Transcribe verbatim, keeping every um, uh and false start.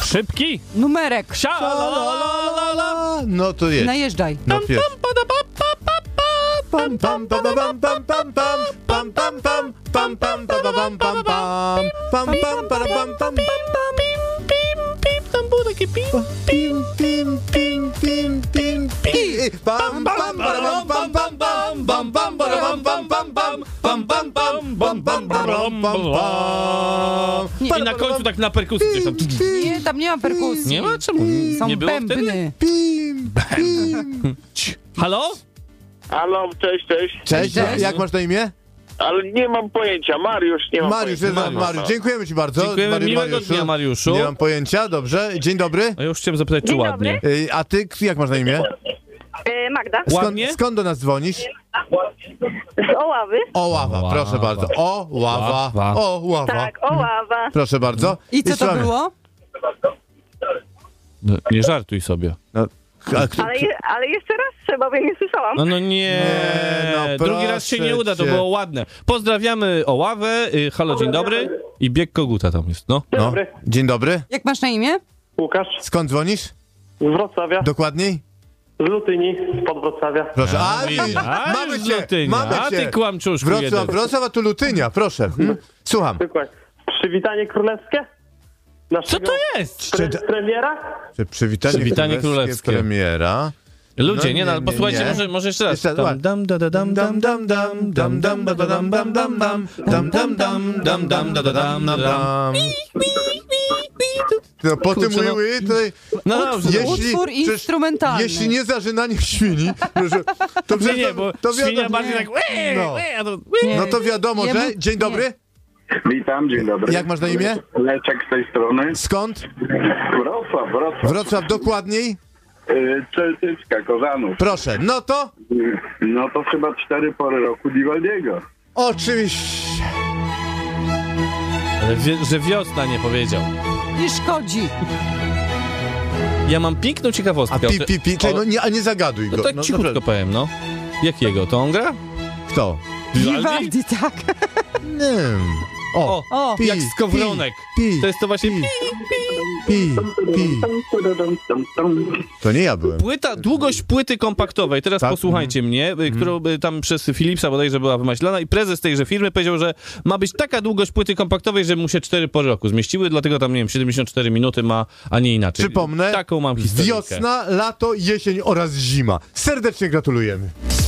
Szybki. Numerek. Sia, la, la, la, la. No to jest. Najeżdżaj. No pierwszy. Pam, Pam pam pam pam pam pam pam pam pam pam pam pam pam pam pam pam pam pam pam pam Tam było takie pim. pim pim pim pim pim pim pam pam pam pam pam pam pam pam pam pam pam pam pam pam pam pam pam pam pam I na końcu tak na perkusji coś tam. Nie, tam nie ma perkusji. Nie ma? Czemu? Są Nie było wtedy? bębny. pim pim. Halo? Halo, cześć, cześć. Cześć, Cześć. jak masz na imię? Ale nie mam pojęcia, Mariusz, nie mam Mariusz, pojęcia. Mariusz, Mariusz. Dziękujemy ci bardzo. Dziękujemy, Mariusz, miłego Mariuszu. dnia, Mariuszu. Nie mam pojęcia, dobrze. Dzień dobry. A ja już chciałem zapytać, czy Dzień ładnie. dobry. Y, A ty, jak masz na imię? E, Magda. Skąd, Ładnie? skąd do nas dzwonisz? Z Oławy. O, ława, Ława. proszę bardzo. O, ława. Ława. O, ława. Tak, Oława. Proszę bardzo. I co to słuchamy. było? No, nie żartuj sobie. No, a kto, Ale, je, ale jeszcze raz trzeba, bo ja nie słyszałam. No no nie, Nie, no drugi raz się proszę nie uda, to cię. było ładne. Pozdrawiamy Oławę, y, halo, dzień dobry. I bieg koguta tam jest, no. no. Dzień dobry. Jak masz na imię? Łukasz Skąd dzwonisz? z Wrocławia, Dokładniej? z Lutyni, spod Wrocławia. Proszę. A, A, widzisz, a, mamy już cię, Lutynia. mamy A cię. ty kłamczuszku Wrocław, jeden. Wrocław, a tu Lutynia, proszę. Hmm? Słucham. Zwykłe. Przywitanie królewskie? Co Naszego to jest? pre- premiera? Czy Przywitanie, Przywitanie królewskie, królewskie. premiera. Ludzie, No, nie, no, nie, posłuchajcie, nie. może, może jeszcze raz. Jeszcze raz, Dam, ładnie. dam, da, da, dam, dam, dam, dam, dam, dam, ba, da, dam, dam, dam, dam, dam, dam, dam, dam, dam, da, da, dam, dam, dam. No, po tym Kurczę, no. łyły, tutaj... No dobrze, Jeśli- Utwór przecież instrumentalny. Jeśli nie zażynanie świni, proszę, to nie, przecież nie, to- bo to świnia wiadomo, bardziej tak łe, No. łe, a to Nie. No to wiadomo, Jemu- że... Dzień dobry. Witam, dzień dobry. Jak masz na imię? Leczek z tej strony. Skąd? Wrocław, Wrocław. Wrocław, dokładniej? Yy, Celtycka, Kozanów. Proszę, no to... Yy, No to chyba cztery pory roku Vivaldiego. Oczywiście. Ale wie, że wiosna nie powiedział. Nie szkodzi. Ja mam piękną ciekawostkę. A pi, o te- pi, pi, czekaj, o- no nie, a nie zagaduj go. No tak no, cichutko naprawdę. powiem, no. Jakiego? To on gra? Kto? Vivaldi, tak. Nie wiem. O, O, O, pi, jak skowronek. pi, To jest to właśnie... pi, pi, pi. To nie ja byłem. Płyta, długość płyty kompaktowej, teraz Tak. posłuchajcie mnie, y, którą y, tam przez Philipsa bodajże była wymyślona i prezes tejże firmy powiedział, że ma być taka długość płyty kompaktowej, że mu się cztery pory roku zmieściły, dlatego tam, nie wiem, siedemdziesiąt cztery minuty ma, a nie inaczej. Przypomnę, Taką mam historię. wiosna, lato, jesień oraz zima. Serdecznie gratulujemy.